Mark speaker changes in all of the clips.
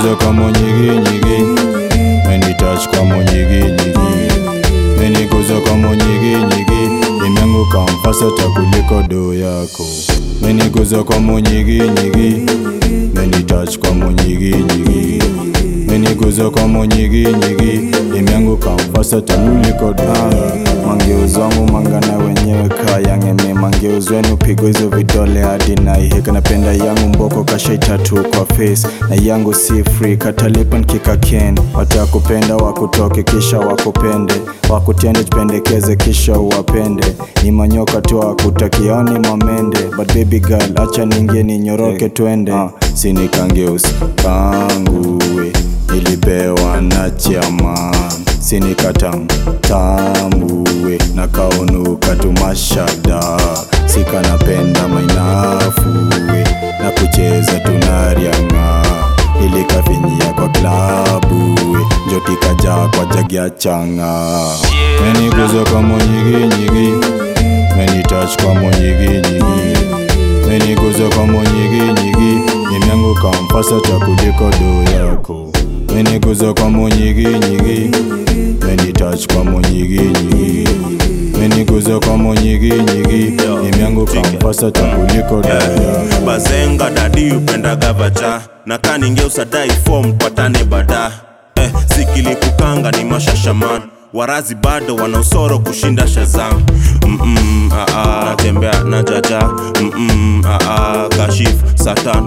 Speaker 1: Meniguza kwa monyigi menitouch kwa monyigi meniguza kwa monyigi nimeanguka mfasa kuliko do yako. Meniguza kwa monyigi menitouch kwa monyigi meniguza kwa monyigi nimeanguka mfasa kuliko do yako. Mangeuz wangu mangana wenyewe kaya ngeme mangeuz wenu pigo hizo vidole hadi na iheka. Napenda yangu mboko kasha itatu kwa face na yangu si free katalipa nkika ken. Watakupenda wakutoke kisha wakupende wakutende jipendekeze kisha uwapende. Ni manyoka tu wakutakioni mamende but baby girl acha ningie ninyoroke twende. Sini kangeuz kangu we nilipewa na chairman. Sini katam tamu we na kaunuka tumashada. Sika napenda mainafu we na kucheza tunarianga. Nilikafinyia kwa klabu we njoti kaja kwa jagia changa. Meniguza kwa monyigi menitouch kwa monyigi meniguza kwa monyigi nimeanguka mfasa kuliko do yako. Meniguza kwa monyigi menitouch kwa monyigi meniguza kwa monyigi nimeanguka mfasa kuliko do yako.
Speaker 2: Bazenga dadi upenda gavaja na kaninge usadai form patane bada. Sikili kukanga ni mashashaman warazi bado wana usoro kushinda Shazam. Natembea na jaja kashif satan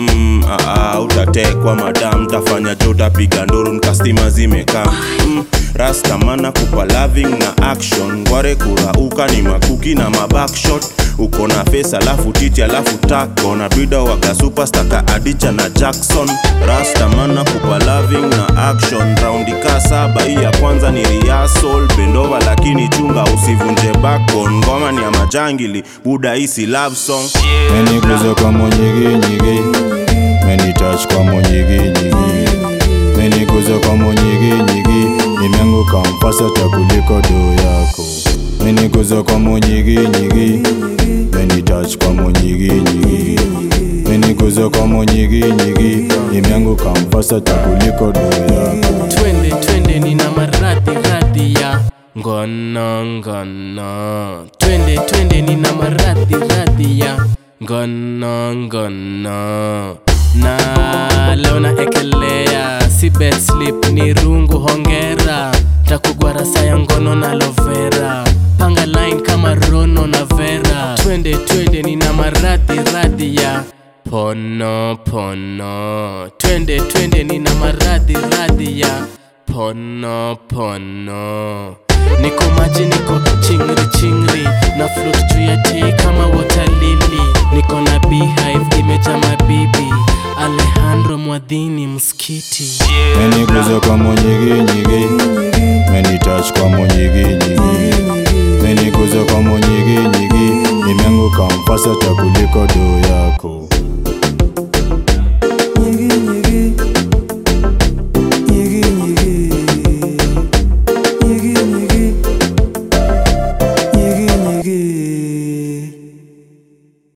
Speaker 2: utatekwa madam tafanya jota piga nduru nkastima zimeka. Rastamana kupa loving na action ngware kurauka ni makuki na mabackshot. Uko na face alafu titi alafu tako na brida waka superstar ka Adija na Jackson. Rastamana kupa loving na action raundi ka saba hii ya kwanza ni rehearsal. Bendova lakini chunga usivunje backbone. Ngoma ni ya majangili buda isi love song.
Speaker 1: Meniguza kwa monyigi menitouch kwa monyigi meniguza kwa monyigi nimeanguka mfasa kuliko do yako. Meniguza kwa monyigi menitouch kwa monyigi meniguza kwa monyigi nimeanguka mfasa kuliko do yako.
Speaker 3: Twende nina maradhi ya ngono. Twende nina maradhi ya ngono. Na leo na ekelea si bed sleep ni rungu hongera. Takugwara saya ngono na lovera panga line kama Rono na Vera. Twende nina maradhi ya pono. Twende nina maradhi ya pono. Niko maji niko chingri na float juu ya tea kama water lily. Niko na beehive imeja mabibi Alejandro Mwadhini mskiti.
Speaker 1: Meniguza kwa monyigi menitouch kwa monyigi meniguza kwa monyigi nimeanguka mfasa kuliko do